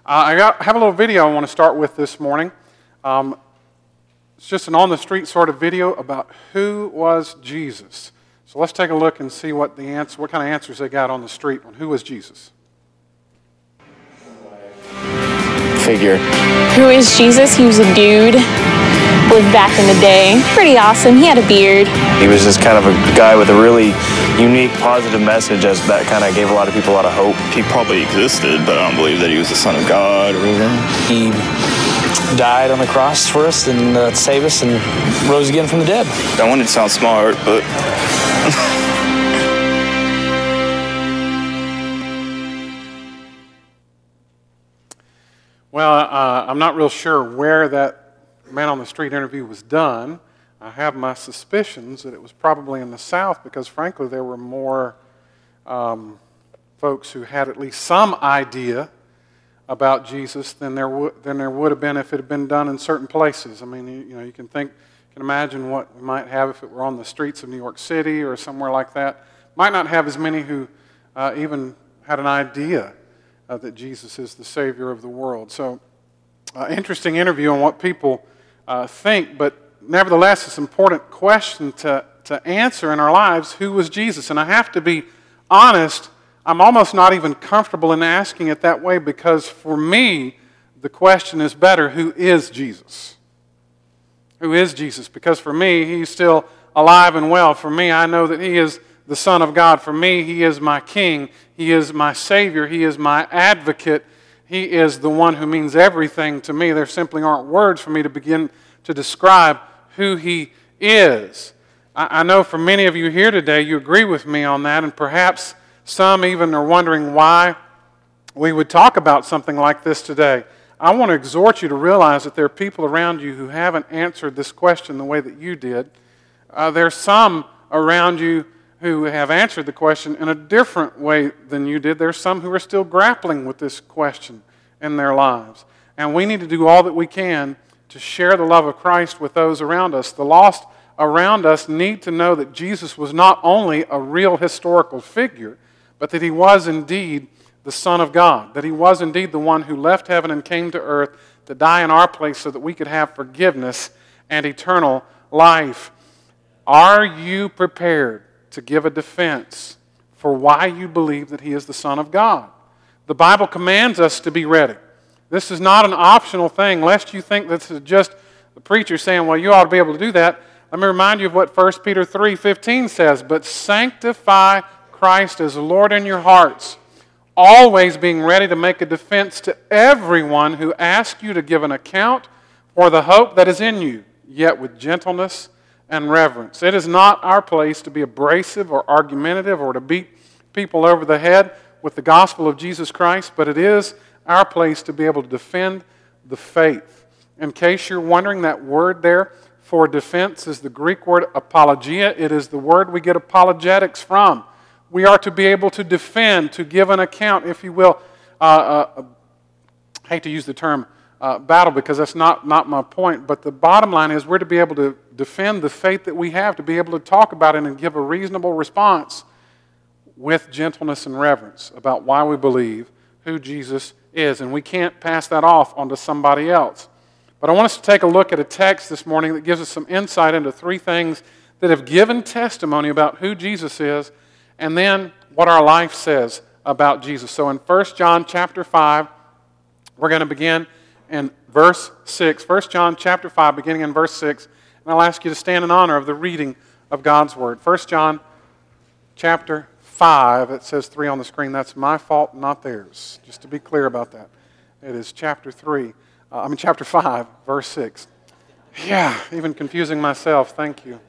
have a little video I want to start with this morning. It's just an on-the-street sort of video about who was Jesus. So let's take a look and see what kind of answers they got on the street on who was Jesus. Figure. Who is Jesus? He was a dude. Lived back in the day. Pretty awesome. He had a beard. He was just kind of a guy with a really unique, positive message that kind of gave a lot of people a lot of hope. He probably existed, but I don't believe that he was the Son of God or whatever. He died on the cross for us and to save us and rose again from the dead. I wanted to sound smart, but... Well, I'm not real sure where that man on the street interview was done. I have my suspicions that it was probably in the South because, frankly, there were more folks who had at least some idea about Jesus than there would have been if it had been done in certain places. I mean, you can imagine what we might have if it were on the streets of New York City or somewhere like that. Might not have as many who even had an idea that Jesus is the Savior of the world. So, interesting interview on what people think, but nevertheless, it's an important question to answer in our lives. Who was Jesus? And I have to be honest, I'm almost not even comfortable in asking it that way because for me, the question is better, who is Jesus? Who is Jesus? Because for me, he's still alive and well. For me, I know that he is the Son of God. For me, he is my King. He is my Savior. He is my advocate. He is the one who means everything to me. There simply aren't words for me to begin to describe who he is. I know for many of you here today, you agree with me on that, and perhaps some even are wondering why we would talk about something like this today. I want to exhort you to realize that there are people around you who haven't answered this question the way that you did. There's some around you who have answered the question in a different way than you did. There's some who are still grappling with this question in their lives. And we need to do all that we can to share the love of Christ with those around us. The lost around us need to know that Jesus was not only a real historical figure, but that he was indeed the Son of God, that he was indeed the one who left heaven and came to earth to die in our place so that we could have forgiveness and eternal life. Are you prepared to give a defense for why you believe that he is the Son of God? The Bible commands us to be ready. This is not an optional thing, lest you think this is just the preacher saying, well, you ought to be able to do that. Let me remind you of what 1 Peter 3:15 says, but sanctify Christ as Lord in your hearts, always being ready to make a defense to everyone who asks you to give an account for the hope that is in you, yet with gentleness and reverence. It is not our place to be abrasive or argumentative or to beat people over the head with the gospel of Jesus Christ, but it is our place to be able to defend the faith. In case you're wondering, that word there for defense is the Greek word apologia. It is the word we get apologetics from. We are to be able to defend, to give an account, if you will. I hate to use the term battle because that's not my point, but the bottom line is we're to be able to defend the faith that we have, to be able to talk about it and give a reasonable response with gentleness and reverence about why we believe who Jesus is. And we can't pass that off onto somebody else. But I want us to take a look at a text this morning that gives us some insight into three things that have given testimony about who Jesus is and then what our life says about Jesus. So in 1 John chapter 5, we're going to begin in verse 6. 1 John chapter 5, beginning in verse 6. And I'll ask you to stand in honor of the reading of God's Word. 1 John chapter 5, it says 3 on the screen. That's my fault, not theirs. Just to be clear about that. It is chapter 5, verse 6. Yeah, even confusing myself. Thank you.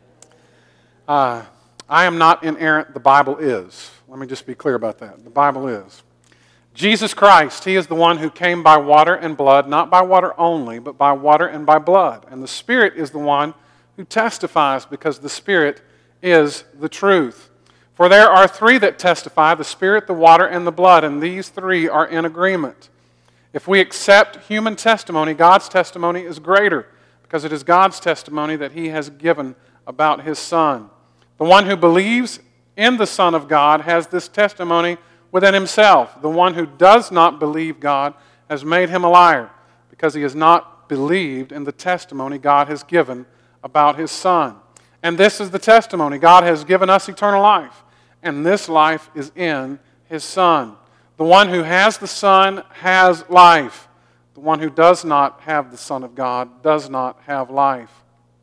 I am not inerrant. The Bible is. Let me just be clear about that. The Bible is. Jesus Christ, he is the one who came by water and blood, not by water only, but by water and by blood. And the Spirit is the one who testifies because the Spirit is the truth. For there are three that testify, the Spirit, the water, and the blood, and these three are in agreement. If we accept human testimony, God's testimony is greater because it is God's testimony that he has given about his Son. The one who believes in the Son of God has this testimony within himself. The one who does not believe God has made him a liar, because he has not believed in the testimony God has given about his Son. And this is the testimony: God has given us eternal life, and this life is in his Son. The one who has the Son has life. The one who does not have the Son of God does not have life.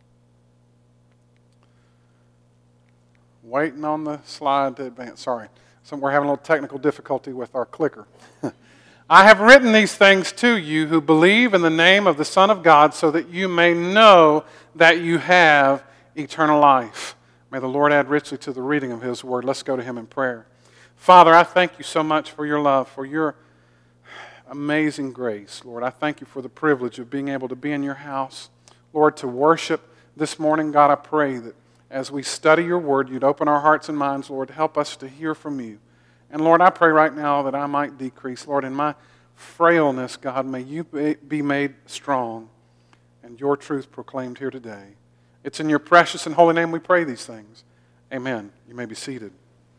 Waiting on the slide to advance. Sorry. We're having a little technical difficulty with our clicker. I have written these things to you who believe in the name of the Son of God, so that you may know that you have eternal life. May the Lord add richly to the reading of his word. Let's go to him in prayer. Father, I thank you so much for your love, for your amazing grace. Lord, I thank you for the privilege of being able to be in your house. Lord, to worship this morning. God, I pray that as we study your word, you'd open our hearts and minds, Lord, to help us to hear from you. And Lord, I pray right now that I might decrease. Lord, in my frailness, God, may you be made strong and your truth proclaimed here today. It's in your precious and holy name we pray these things. Amen. You may be seated.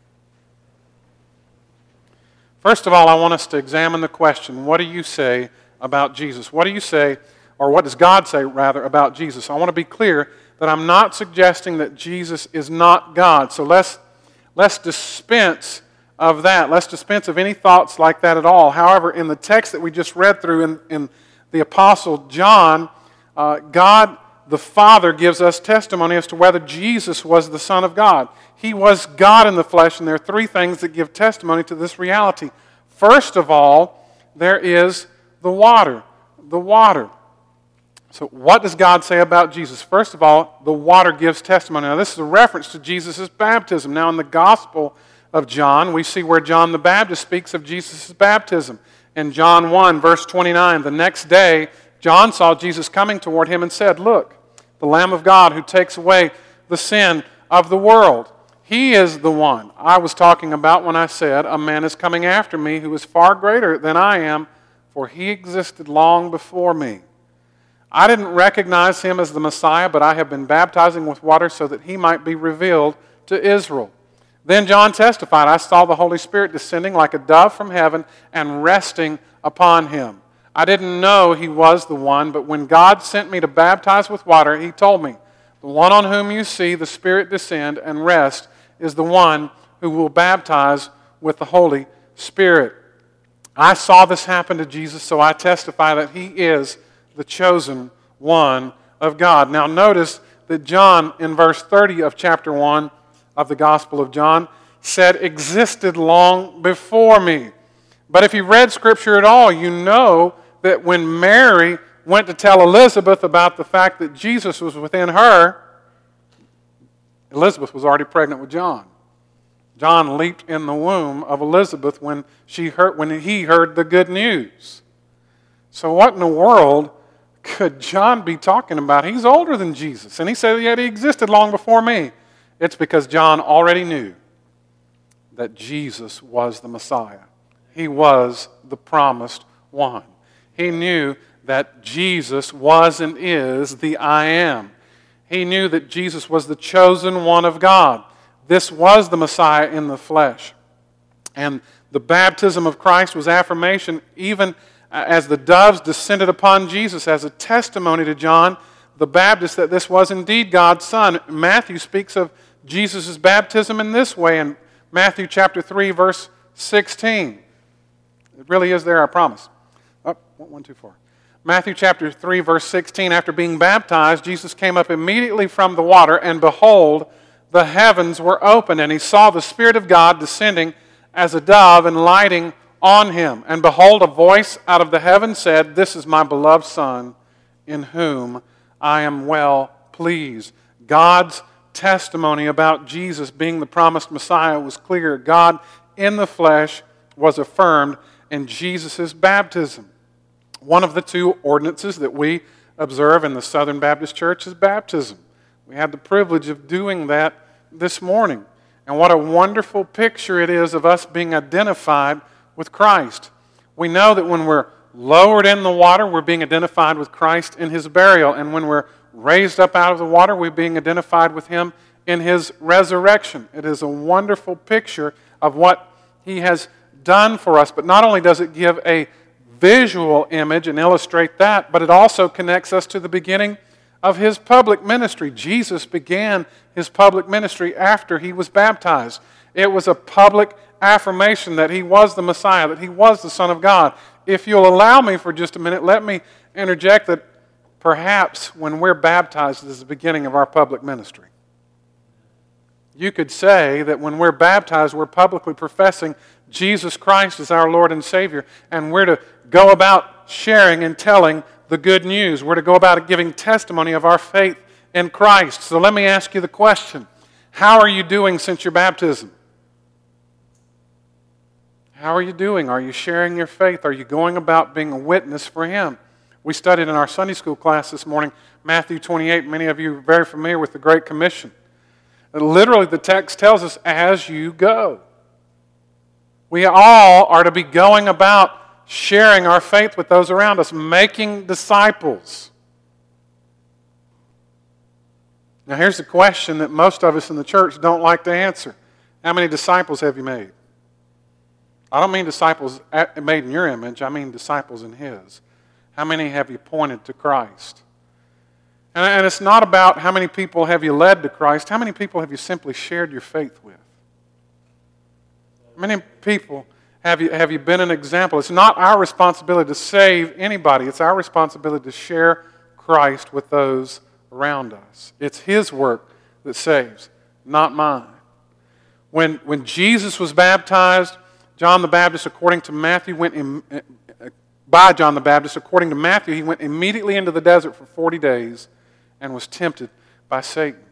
First of all, I want us to examine the question, what do you say about Jesus? What do you say, or what does God say, rather, about Jesus? I want to be clear that I'm not suggesting that Jesus is not God. So let's dispense of that. Let's dispense of any thoughts like that at all. However, in the text that we just read through in the Apostle John, God the Father gives us testimony as to whether Jesus was the Son of God. He was God in the flesh, and there are three things that give testimony to this reality. First of all, there is the water. The water. So what does God say about Jesus? First of all, the water gives testimony. Now this is a reference to Jesus' baptism. Now in the Gospel of John, we see where John the Baptist speaks of Jesus' baptism. In John 1, verse 29, the next day, John saw Jesus coming toward him and said, "Look, the Lamb of God who takes away the sin of the world. He is the one I was talking about when I said, a man is coming after me who is far greater than I am, for he existed long before me. I didn't recognize him as the Messiah, but I have been baptizing with water so that he might be revealed to Israel." Then John testified, "I saw the Holy Spirit descending like a dove from heaven and resting upon him. I didn't know he was the one, but when God sent me to baptize with water, he told me, 'The one on whom you see the Spirit descend and rest is the one who will baptize with the Holy Spirit.'" I saw this happen to Jesus, so I testify that he is the chosen one of God. Now notice that John, in verse 30 of chapter 1 of the Gospel of John, said, "existed long before me." But if you read Scripture at all, you know that when Mary went to tell Elizabeth about the fact that Jesus was within her, Elizabeth was already pregnant with John. John leaped in the womb of Elizabeth when he heard the good news. So what in the world could John be talking about? He's older than Jesus, and he said, "Yet he existed long before me." It's because John already knew that Jesus was the Messiah. He was the promised one. He knew that Jesus was and is the I Am. He knew that Jesus was the chosen one of God. This was the Messiah in the flesh. And the baptism of Christ was affirmation, even as the doves descended upon Jesus, as a testimony to John the Baptist that this was indeed God's Son. Matthew speaks of Jesus' baptism in this way in Matthew chapter 3, verse 16. It really is there, I promise. 1, 2, 4. Matthew chapter 3, verse 16, after being baptized, Jesus came up immediately from the water, and behold, the heavens were opened, and he saw the Spirit of God descending as a dove and lighting on him. And behold, a voice out of the heaven said, "This is my beloved Son, in whom I am well pleased." God's testimony about Jesus being the promised Messiah was clear. God in the flesh was affirmed in Jesus' baptism. One of the two ordinances that we observe in the Southern Baptist Church is baptism. We had the privilege of doing that this morning. And what a wonderful picture it is of us being identified with Christ. We know that when we're lowered in the water, we're being identified with Christ in his burial. And when we're raised up out of the water, we're being identified with him in his resurrection. It is a wonderful picture of what he has done for us. But not only does it give a visual image and illustrate that, but it also connects us to the beginning of his public ministry. Jesus began his public ministry after he was baptized. It was a public affirmation that he was the Messiah, that he was the Son of God. If you'll allow me for just a minute, let me interject that perhaps when we're baptized is the beginning of our public ministry. You could say that when we're baptized, we're publicly professing Jesus Christ as our Lord and Savior, and we're to go about sharing and telling the good news. We're to go about giving testimony of our faith in Christ. So let me ask you the question, how are you doing since your baptism? How are you doing? Are you sharing your faith? Are you going about being a witness for Him? We studied in our Sunday school class this morning, Matthew 28. Many of you are very familiar with the Great Commission. Literally, the text tells us, as you go. We all are to be going about sharing our faith with those around us, making disciples. Now, here's the question that most of us in the church don't like to answer. How many disciples have you made? I don't mean disciples made in your image. I mean disciples in His. How many have you pointed to Christ? And it's not about how many people have you led to Christ. How many people have you simply shared your faith with? How many people have you been an example? It's not our responsibility to save anybody. It's our responsibility to share Christ with those around us. It's His work that saves, not mine. When Jesus was baptized, John the Baptist, according to Matthew, by John the Baptist, according to Matthew, he went immediately into the desert for 40 days and was tempted by Satan.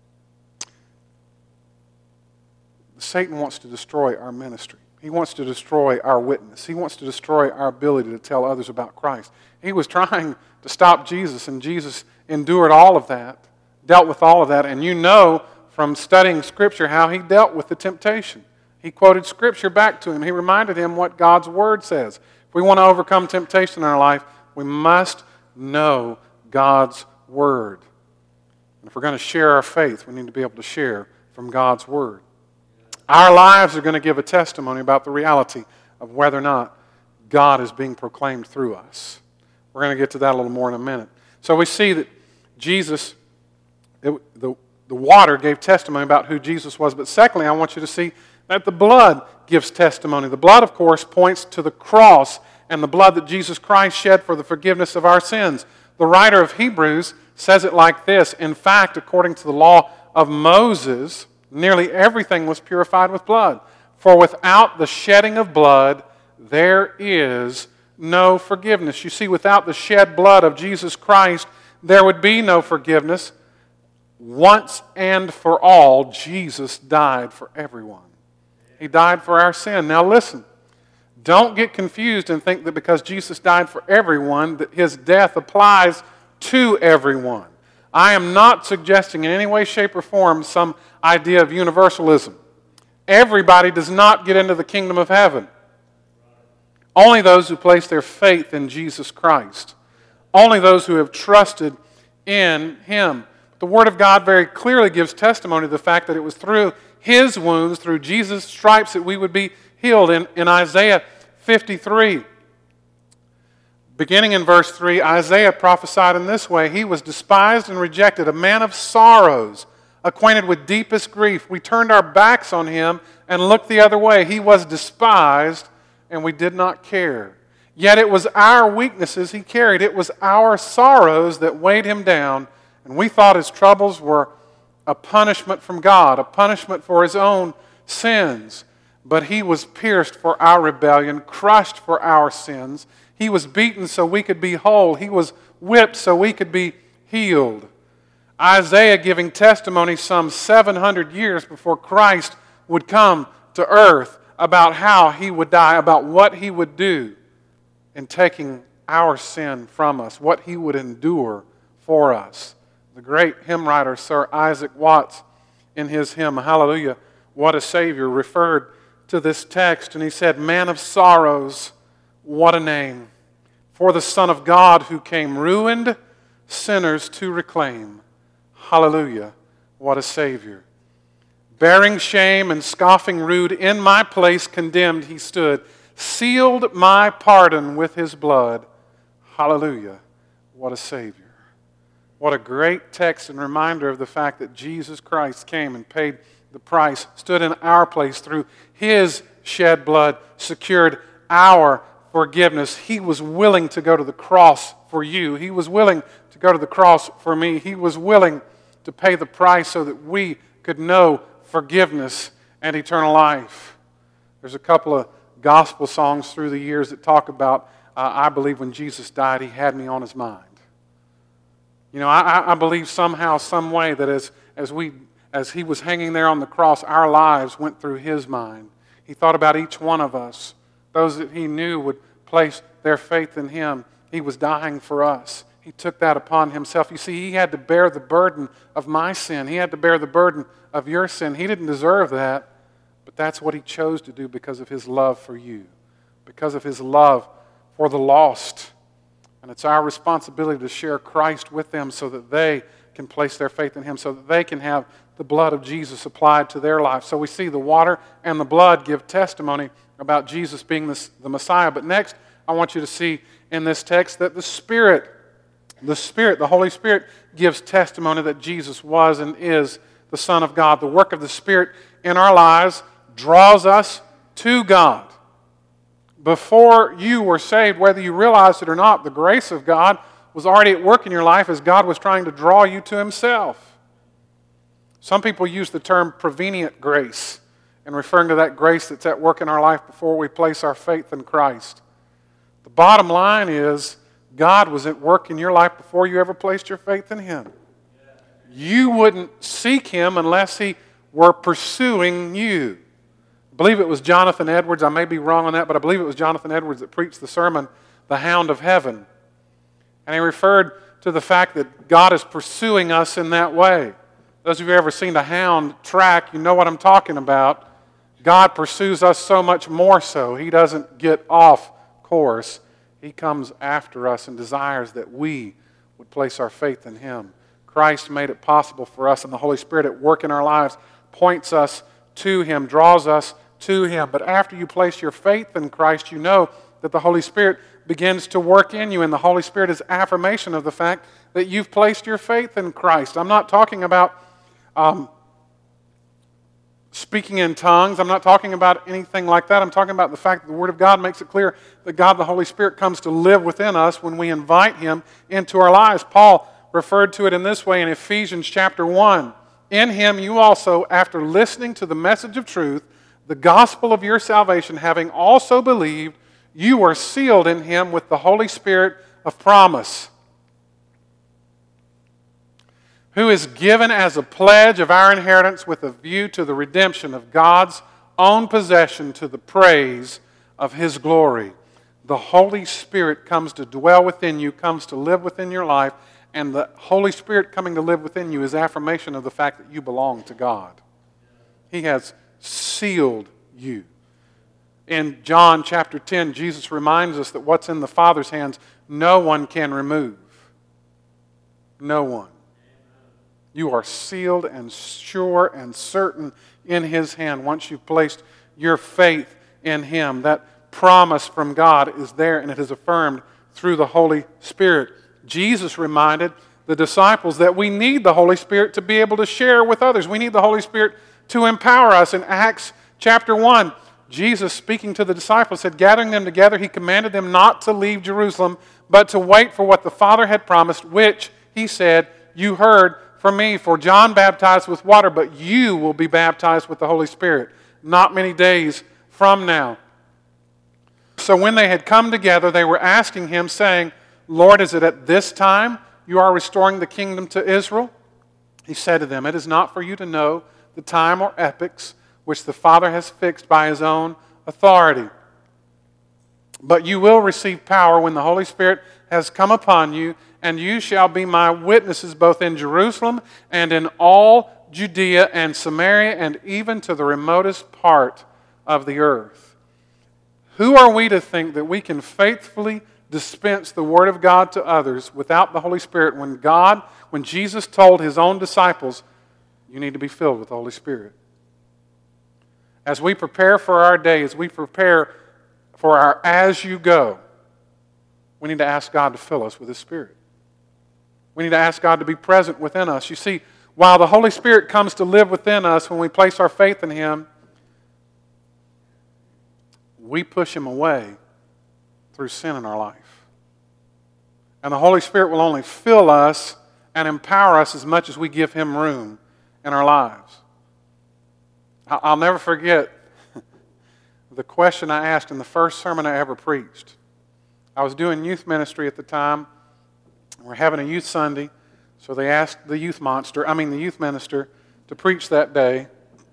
Satan wants to destroy our ministry. He wants to destroy our witness. He wants to destroy our ability to tell others about Christ. He was trying to stop Jesus, and Jesus endured all of that, dealt with all of that, and you know from studying Scripture how He dealt with the temptation. He quoted Scripture back to him. He reminded him what God's Word says. If we want to overcome temptation in our life, we must know God's Word. And if we're going to share our faith, we need to be able to share from God's Word. Our lives are going to give a testimony about the reality of whether or not God is being proclaimed through us. We're going to get to that a little more in a minute. So we see that Jesus, the water gave testimony about who Jesus was. But secondly, I want you to see that the blood gives testimony. The blood, of course, points to the cross and the blood that Jesus Christ shed for the forgiveness of our sins. The writer of Hebrews says it like this. In fact, according to the law of Moses, nearly everything was purified with blood. For without the shedding of blood, there is no forgiveness. You see, without the shed blood of Jesus Christ, there would be no forgiveness. Once and for all, Jesus died for everyone. He died for our sin. Now listen, don't get confused and think that because Jesus died for everyone, that His death applies to everyone. I am not suggesting in any way, shape, or form some idea of universalism. Everybody does not get into the kingdom of heaven. Only those who place their faith in Jesus Christ. Only those who have trusted in Him. The Word of God very clearly gives testimony to the fact that it was through His wounds, through Jesus' stripes, that we would be healed. In Isaiah 53, beginning in verse 3, Isaiah prophesied in this way, He was despised and rejected, a man of sorrows, acquainted with deepest grief. We turned our backs on Him and looked the other way. He was despised, and we did not care. Yet it was our weaknesses He carried. It was our sorrows that weighed Him down, and we thought His troubles were a punishment from God, a punishment for His own sins. But He was pierced for our rebellion, crushed for our sins. He was beaten so we could be whole. He was whipped so we could be healed. Isaiah giving testimony some 700 years before Christ would come to earth about how He would die, about what He would do in taking our sin from us, what He would endure for us. The great hymn writer, Sir Isaac Watts, in his hymn, Hallelujah, What a Savior, referred to this text, and he said, Man of sorrows, what a name, for the Son of God who came ruined sinners to reclaim. Hallelujah, what a Savior. Bearing shame and scoffing rude, in my place condemned He stood. sealed my pardon with his blood. Hallelujah. What a Savior. What a great text and reminder of the fact that Jesus Christ came and paid the price, stood in our place through his shed blood, secured our forgiveness. He was willing to go to the cross for you. He was willing to go to the cross for me. He was willing to pay the price so that we could know forgiveness and eternal life. There's a couple of gospel songs through the years that talk about, I believe when Jesus died, he had me on his mind. You know, I believe somehow, some way that as he was hanging there on the cross, our lives went through his mind. He thought about each one of us, those that he knew would place their faith in him. He was dying for us. He took that upon himself. You see, he had to bear the burden of my sin. He had to bear the burden of your sin. He didn't deserve that, but that's what he chose to do because of his love for you, because of his love for the lost. And it's our responsibility to share Christ with them so that they can place their faith in him, so that they can have the blood of Jesus applied to their life. So we see the water and the blood give testimony about Jesus being the Messiah. But next, I want you to see in this text that the Spirit, the Holy Spirit, gives testimony that Jesus was and is the Son of God. The work of the Spirit in our lives draws us to God. Before you were saved, whether you realized it or not, the grace of God was already at work in your life as God was trying to draw you to himself. Some people use the term prevenient grace in referring to that grace that's at work in our life before we place our faith in Christ. The bottom line is God was at work in your life before you ever placed your faith in him. You wouldn't seek him unless he were pursuing you. I believe it was Jonathan Edwards, I may be wrong on that, but I believe it was Jonathan Edwards that preached the sermon, The Hound of Heaven. And he referred to the fact that God is pursuing us in that way. Those of you who have ever seen a hound track, you know what I'm talking about. God pursues us so much more so. He doesn't get off course. He comes after us and desires that we would place our faith in him. Christ made it possible for us, and the Holy Spirit at work in our lives points us to him, draws us to him. But after you place your faith in Christ, you know that the Holy Spirit begins to work in you, and the Holy Spirit is affirmation of the fact that you've placed your faith in Christ. I'm not talking about speaking in tongues. I'm not talking about anything like that. I'm talking about the fact that the Word of God makes it clear that God, the Holy Spirit, comes to live within us when we invite him into our lives. Paul referred to it in this way in Ephesians chapter 1. In him you also, after listening to the message of truth, the gospel of your salvation, having also believed, you are sealed in him with the Holy Spirit of promise, who is given as a pledge of our inheritance with a view to the redemption of God's own possession to the praise of his glory. The Holy Spirit comes to dwell within you, comes to live within your life, and the Holy Spirit coming to live within you is affirmation of the fact that you belong to God. He has sealed you. In John chapter 10, Jesus reminds us that what's in the Father's hands, no one can remove. No one. You are sealed and sure and certain in his hand once you've placed your faith in him. That promise from God is there, and it is affirmed through the Holy Spirit. Jesus reminded the disciples that we need the Holy Spirit to be able to share with others. We need the Holy Spirit to empower us. In Acts chapter 1, Jesus, speaking to the disciples, said, gathering them together, he commanded them not to leave Jerusalem, but to wait for what the Father had promised, which, he said, you heard from me. For John baptized with water, but you will be baptized with the Holy Spirit not many days from now. So when they had come together, they were asking him, saying, Lord, is it at this time you are restoring the kingdom to Israel? He said to them, it is not for you to know the time or epochs which the Father has fixed by his own authority. But you will receive power when the Holy Spirit has come upon you, and you shall be my witnesses both in Jerusalem and in all Judea and Samaria and even to the remotest part of the earth. Who are we to think that we can faithfully dispense the Word of God to others without the Holy Spirit when Jesus told his own disciples, you need to be filled with the Holy Spirit? As we prepare for our day, as we prepare for our as you go, we need to ask God to fill us with His Spirit. We need to ask God to be present within us. You see, while the Holy Spirit comes to live within us when we place our faith in Him, we push Him away through sin in our life. And the Holy Spirit will only fill us and empower us as much as we give Him room in our lives. I'll never forget the question I asked in the first sermon I ever preached. I was doing youth ministry at the time. We're having a youth Sunday, so they asked the youth minister to preach that day.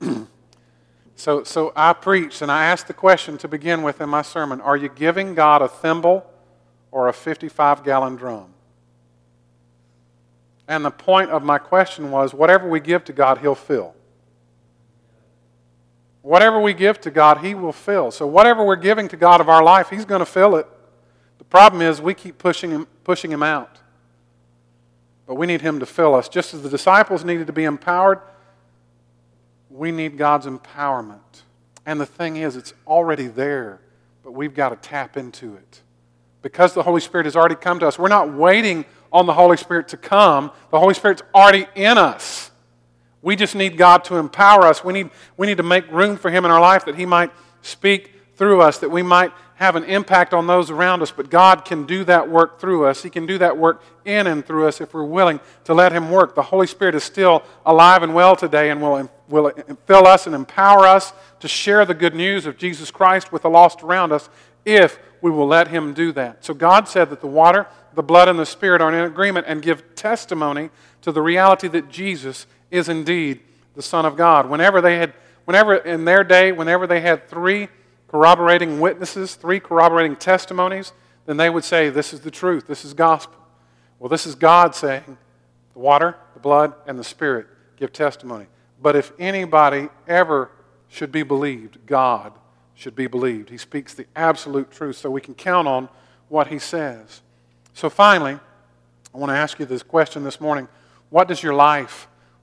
So I preached, and I asked the question to begin with in my sermon, are you giving God a thimble or a 55-gallon drum? And the point of my question was, whatever we give to God, He'll fill. Whatever we give to God, He will fill. So whatever we're giving to God of our life, He's going to fill it. The problem is we keep pushing Him out. But we need Him to fill us. Just as the disciples needed to be empowered, we need God's empowerment. And the thing is, it's already there, but we've got to tap into it. Because the Holy Spirit has already come to us, we're not waiting on the Holy Spirit to come. The Holy Spirit's already in us. We just need God to empower us. We need to make room for Him in our life that He might speak through us, that we might have an impact on those around us. But God can do that work through us. He can do that work in and through us if we're willing to let Him work. The Holy Spirit is still alive and well today and will fill us and empower us to share the good news of Jesus Christ with the lost around us if we will let Him do that. So God said that the water, the blood, and the Spirit are in agreement and give testimony to the reality that Jesus is indeed the Son of God. Whenever in their day, whenever they had three corroborating witnesses, three corroborating testimonies, then they would say, this is the truth, this is gospel. Well, this is God saying, the water, the blood, and the Spirit give testimony. But if anybody ever should be believed, God should be believed. He speaks the absolute truth, so we can count on what He says. So finally, I want to ask you this question this morning. What does your life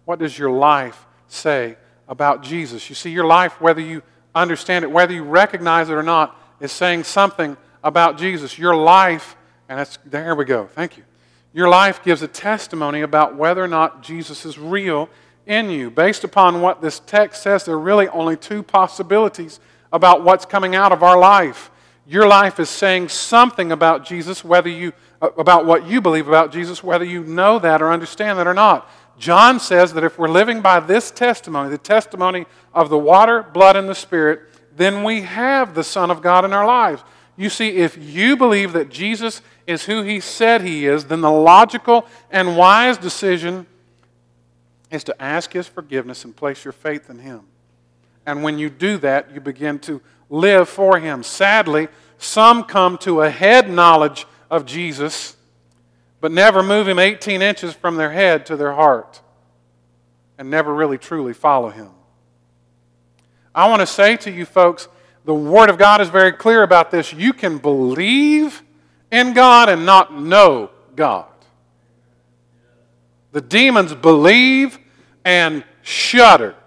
say about Jesus? You see, your life, whether you understand it, whether you recognize it or not, is saying something about Jesus. Your life, and there we go, thank you. Your life gives a testimony about whether or not Jesus is real in you. Based upon what this text says, there are really only two possibilities about what's coming out of our life. Your life is saying something about Jesus, about what you believe about Jesus, whether you know that or understand that or not. John says that if we're living by this testimony, the testimony of the water, blood, and the Spirit, then we have the Son of God in our lives. You see, if you believe that Jesus is who He said He is, then the logical and wise decision is to ask His forgiveness and place your faith in Him. And when you do that, you begin to live for Him. Sadly, some come to a head knowledge of Jesus, but never move Him 18 inches from their head to their heart and never really truly follow Him. I want to say to you folks, the Word of God is very clear about this. You can believe in God and not know God. The demons believe and shudder.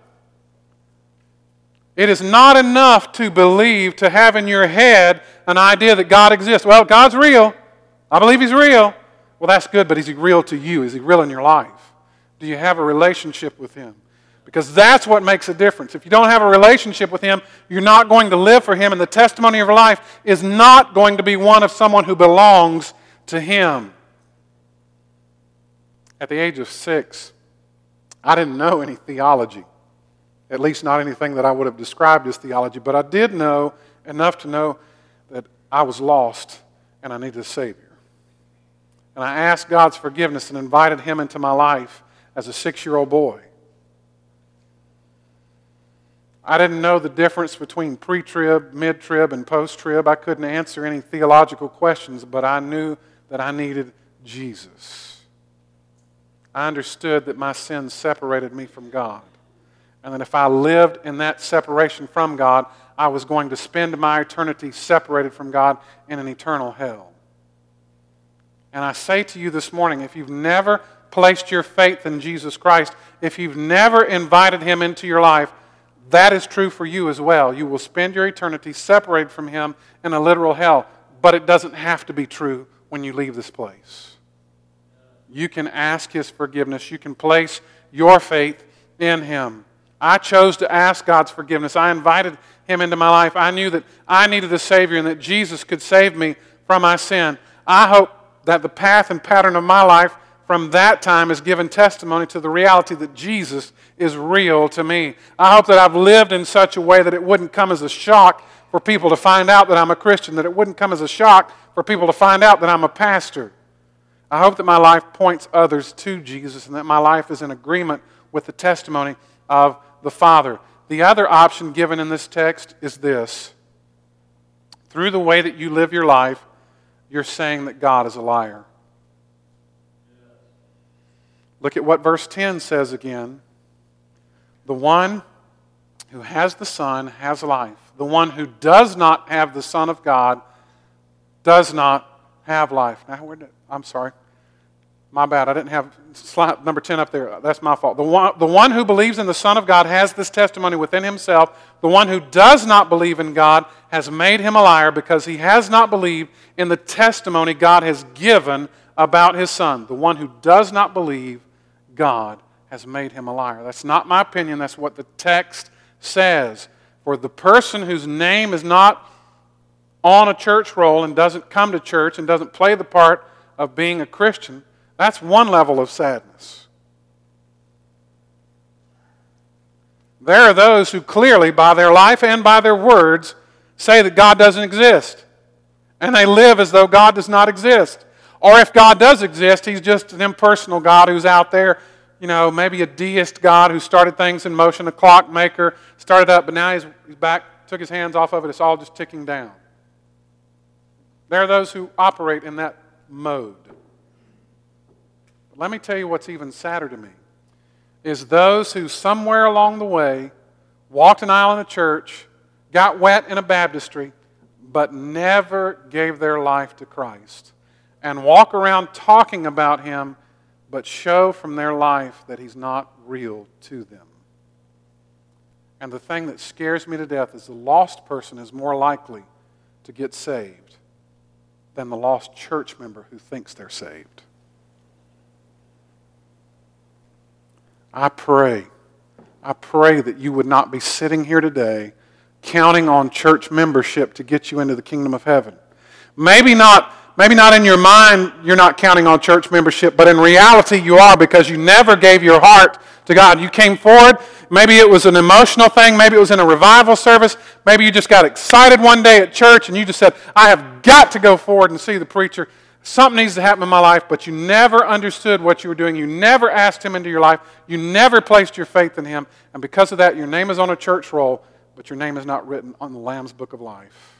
It is not enough to believe, to have in your head an idea that God exists. Well, God's real. I believe He's real. Well, that's good, but is He real to you? Is He real in your life? Do you have a relationship with Him? Because that's what makes a difference. If you don't have a relationship with Him, you're not going to live for Him, and the testimony of your life is not going to be one of someone who belongs to Him. At the age of 6, I didn't know any theology. At least not anything that I would have described as theology, but I did know enough to know that I was lost and I needed a Savior. And I asked God's forgiveness and invited Him into my life as a 6-year-old boy. I didn't know the difference between pre-trib, mid-trib, and post-trib. I couldn't answer any theological questions, but I knew that I needed Jesus. I understood that my sins separated me from God, and that if I lived in that separation from God, I was going to spend my eternity separated from God in an eternal hell. And I say to you this morning, if you've never placed your faith in Jesus Christ, if you've never invited Him into your life, that is true for you as well. You will spend your eternity separated from Him in a literal hell, but it doesn't have to be true when you leave this place. You can ask His forgiveness. You can place your faith in Him. I chose to ask God's forgiveness. I invited Him into my life. I knew that I needed a Savior and that Jesus could save me from my sin. I hope that the path and pattern of my life from that time has given testimony to the reality that Jesus is real to me. I hope that I've lived in such a way that it wouldn't come as a shock for people to find out that I'm a Christian, that it wouldn't come as a shock for people to find out that I'm a pastor. I hope that my life points others to Jesus and that my life is in agreement with the testimony of the Father. The other option given in this text is this. Through the way that you live your life, you're saying that God is a liar. Look at what verse 10 says again. The one who has the Son has life. The one who does not have the Son of God does not have life. Now, I'm sorry. My bad. I didn't have slide number 10 up there. That's my fault. The one who believes in the Son of God has this testimony within himself. The one who does not believe in God has made him a liar because he has not believed in the testimony God has given about His Son. The one who does not believe God has made him a liar. That's not my opinion. That's what the text says. For the person whose name is not on a church roll and doesn't come to church and doesn't play the part of being a Christian, that's one level of sadness. There are those who clearly, by their life and by their words, say that God doesn't exist. And they live as though God does not exist. Or if God does exist, He's just an impersonal God who's out there, maybe a deist God who started things in motion, a clockmaker, started up, but now he's back, took his hands off of it, it's all just ticking down. There are those who operate in that mode. Let me tell you what's even sadder to me, is those who somewhere along the way walked an aisle in a church, got wet in a baptistry, but never gave their life to Christ, and walk around talking about Him, but show from their life that He's not real to them. And the thing that scares me to death is the lost person is more likely to get saved than the lost church member who thinks they're saved. I pray that you would not be sitting here today counting on church membership to get you into the kingdom of heaven. Maybe not in your mind you're not counting on church membership, but in reality you are, because you never gave your heart to God. You came forward, maybe it was an emotional thing, maybe it was in a revival service, maybe you just got excited one day at church and you just said, I have got to go forward and see the preacher. Something needs to happen in my life, but you never understood what you were doing. You never asked Him into your life. You never placed your faith in Him. And because of that, your name is on a church roll, but your name is not written on the Lamb's Book of Life.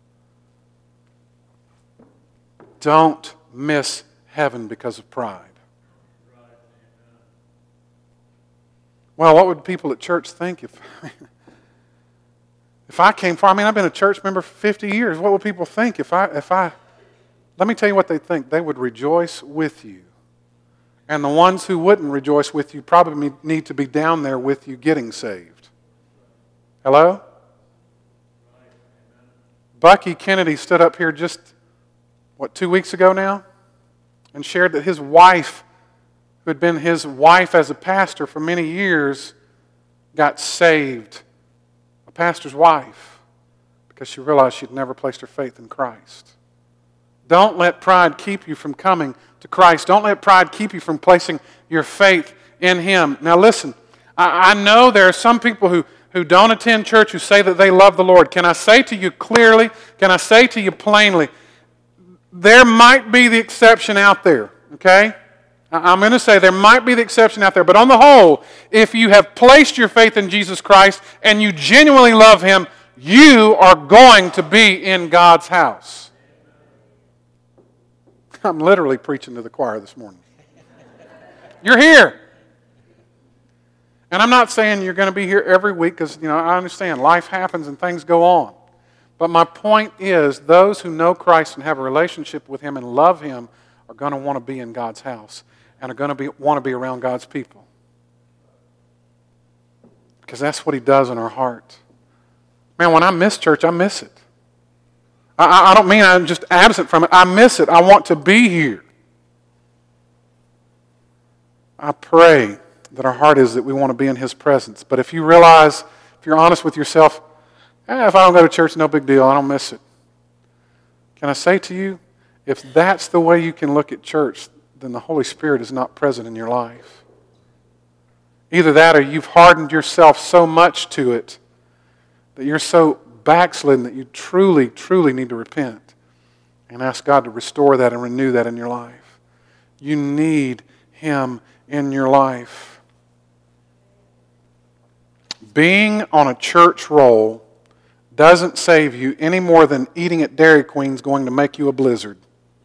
Don't miss heaven because of pride. Well, what would people at church think if I came for? I've been a church member for 50 years. What would people think if I? Let me tell you what they think. They would rejoice with you. And the ones who wouldn't rejoice with you probably need to be down there with you getting saved. Hello? Bucky Kennedy stood up here just, 2 weeks ago now? And shared that his wife, who had been his wife as a pastor for many years, got saved. A pastor's wife. Because she realized she'd never placed her faith in Christ. Don't let pride keep you from coming to Christ. Don't let pride keep you from placing your faith in Him. Now listen, I know there are some people who don't attend church who say that they love the Lord. Can I say to you clearly, can I say to you plainly, there might be the exception out there, okay? I'm going to say there might be the exception out there, but on the whole, if you have placed your faith in Jesus Christ and you genuinely love Him, you are going to be in God's house. I'm literally preaching to the choir this morning. You're here. And I'm not saying you're going to be here every week because, I understand life happens and things go on. But my point is those who know Christ and have a relationship with Him and love Him are going to want to be in God's house and are going to want to be around God's people. because that's what he does in our heart. Man, when I miss church, I miss it. I don't mean I'm just absent from it. I miss it. I want to be here. I pray that our heart is that we want to be in his presence. But if you realize, if you're honest with yourself, if I don't go to church, no big deal. I don't miss it. Can I say to you, if that's the way you can look at church, then the Holy Spirit is not present in your life. Either that or you've hardened yourself so much to it that you're so backslidden that you truly, truly need to repent and ask God to restore that and renew that in your life. You need him in your life. Being on a church roll doesn't save you any more than eating at Dairy Queen's going to make you a blizzard.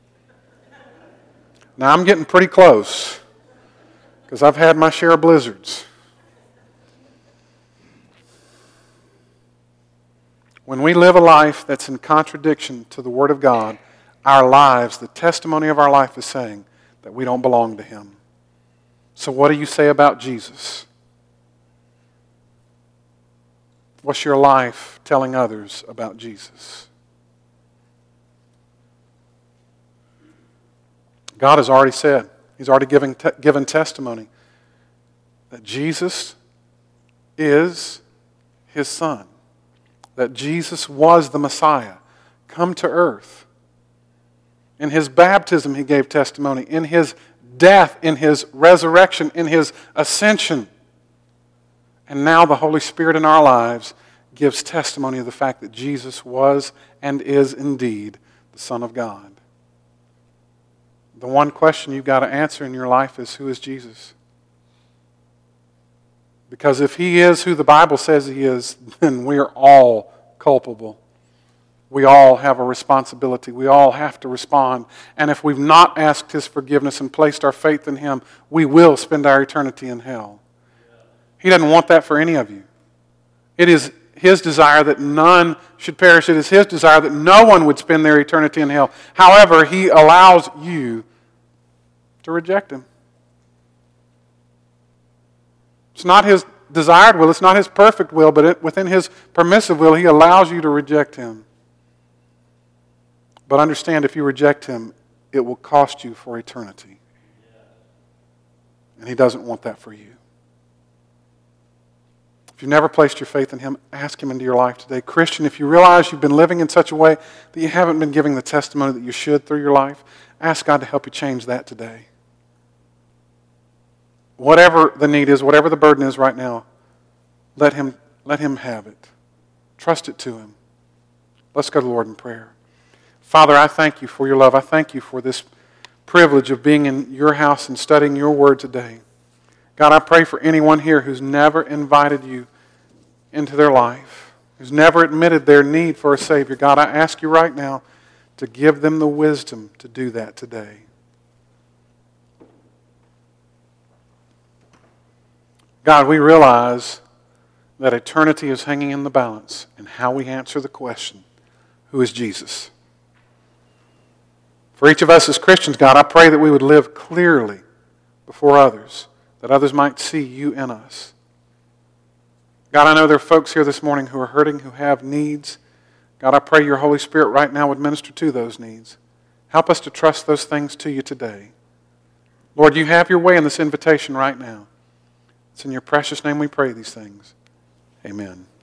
Now, I'm getting pretty close because I've had my share of blizzards. When we live a life that's in contradiction to the Word of God, our lives, the testimony of our life is saying that we don't belong to him. So what do you say about Jesus? What's your life telling others about Jesus? God has already said, he's already given testimony that Jesus is his Son, that Jesus was the Messiah, come to earth. In his baptism, he gave testimony. In his death, in his resurrection, in his ascension. And now the Holy Spirit in our lives gives testimony of the fact that Jesus was and is indeed the Son of God. The one question you've got to answer in your life is, who is Jesus? Because if he is who the Bible says he is, then we are all culpable. We all have a responsibility. We all have to respond. And if we've not asked his forgiveness and placed our faith in him, we will spend our eternity in hell. He doesn't want that for any of you. It is his desire that none should perish. It is his desire that no one would spend their eternity in hell. However, he allows you to reject him. It's not his desired will. It's not his perfect will, but within his permissive will, he allows you to reject him. But understand, if you reject him, it will cost you for eternity. And he doesn't want that for you. If you've never placed your faith in him, ask him into your life today. Christian, if you realize you've been living in such a way that you haven't been giving the testimony that you should through your life, ask God to help you change that today. Whatever the need is, whatever the burden is right now, let him have it. Trust it to him. Let's go to the Lord in prayer. Father, I thank you for your love. I thank you for this privilege of being in your house and studying your word today. God, I pray for anyone here who's never invited you into their life, who's never admitted their need for a Savior. God, I ask you right now to give them the wisdom to do that today. God, we realize that eternity is hanging in the balance in how we answer the question, who is Jesus? For each of us as Christians, God, I pray that we would live clearly before others, that others might see you in us. God, I know there are folks here this morning who are hurting, who have needs. God, I pray your Holy Spirit right now would minister to those needs. Help us to trust those things to you today. Lord, you have your way in this invitation right now. It's in your precious name we pray these things. Amen.